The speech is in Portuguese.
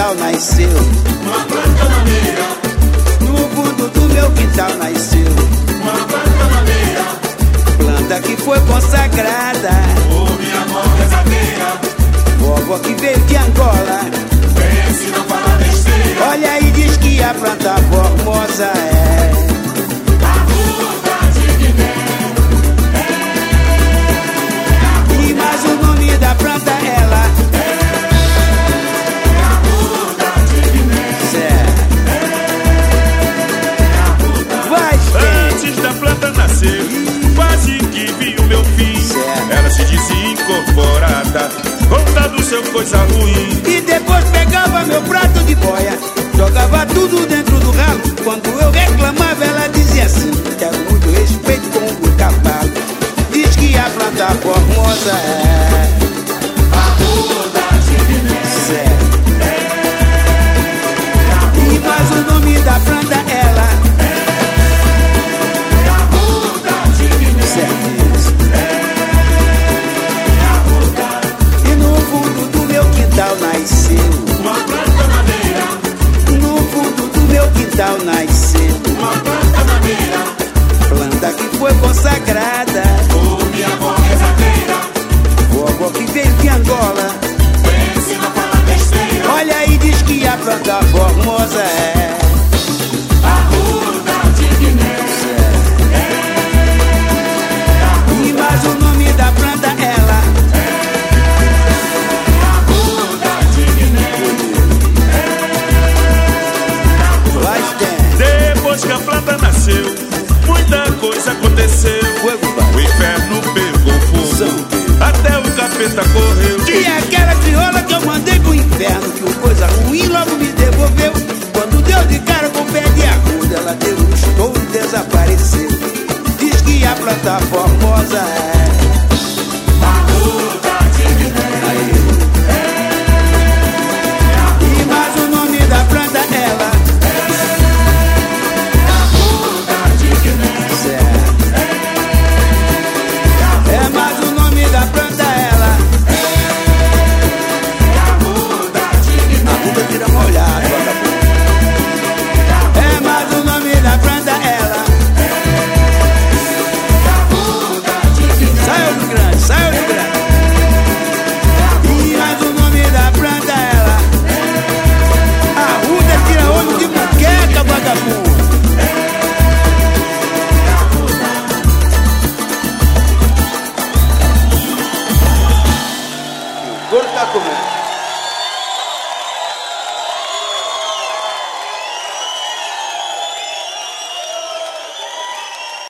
quintal nasceu. Uma planta maneira. No fundo do meu quintal nasceu. Uma planta maneira. Planta que foi consagrada. Oh, minha avó rezadeira. Vovó que veio de Angola. Pense, não fala besteira. Olha aí, diz que a planta formosa é Arruda de Guiné. E mais o nome da planta ela Arruda de Guiné. certo. Vai, Antes da planta nascer, quase que vi o meu fim. Certo. Ela se dizia incorporada, contando seu coisa ruim. E depois pegava meu prato de boia, jogava tudo dentro do ralo. Quando eu reclamava ela dizia assim: quero muito respeito com o cavalo. Diz que a planta formosa é Arruda de Guiné. certo. E mais o nome da planta ela Arruda de Guiné. certo isso. E no fundo do meu quintal nasceu. Uma planta maneira. No fundo do meu quintal nasceu. Uma planta maneira. Planta que foi consagrada. Oh, minha avó rezadeira. Vovó que veio de Angola. Pense, não fala besteira. Olha aí, diz que a planta formosa é Arruda de Guiné. E mais o nome da planta ela Arruda de Guiné. vai ter. Depois que a planta nasceu, muita coisa aconteceu. O inferno pegou fogo, até o capeta correu. E aquela crioula que eu mandei pro inferno, que o coisa ruim logo me devolveu. Quando deu de cara com o pé de arruda, ela deu um estouro e desapareceu. Diz que a planta formosa é Arruda de Guiné. E mais o nome da planta ela Arruda de Guiné. certo. É mais o nome da planta ela Arruda de Guiné. arruda tira molhado, vagabundo. É mais o nome da planta ela Arruda de Guiné. saiu do grande, saiu do grande. E mais o nome da planta ela arruda tira olho de muqueca, vagabundo. O couro tá comendo.